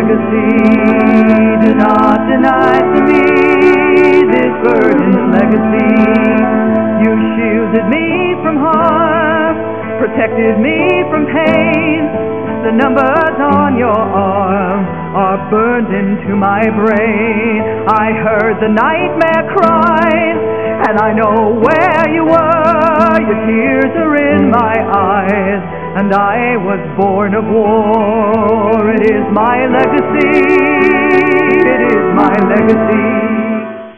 legacy. Do not deny to me this burden legacy. You shielded me from harm, protected me from pain. The numbers on your arm are burned into my brain. I heard the nightmare cries, and I know where you were. Your tears are in my eyes, and I was born of war. It is my legacy. It is my legacy.